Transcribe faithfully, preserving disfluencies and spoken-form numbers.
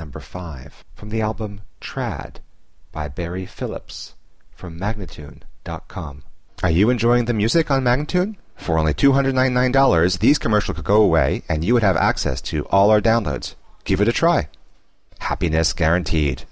number five, from the album Trad by Barry Phillips from Magnatune dot com. Are you enjoying the music on Magnatune? For only two hundred ninety-nine dollars, these commercials could go away and you would have access to all our downloads. Give it a try. Happiness guaranteed.